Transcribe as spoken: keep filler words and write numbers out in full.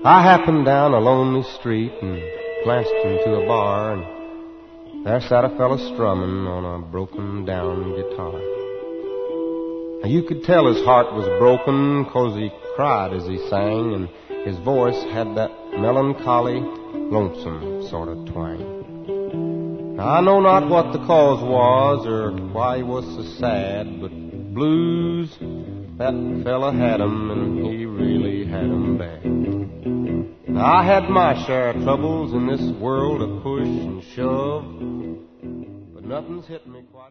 I happened down a lonely street and glanced into a bar, and there sat a fella strumming on a broken-down guitar. Now you could tell his heart was broken 'cause he cried as he sang, and his voice had that melancholy, lonesome sort of twang. Now I know not what the cause was or why he was so sad, but blues, that fella had 'em, and he really had 'em bad. Now I had my share of troubles in this world of push and shove, but nothing's hit me quite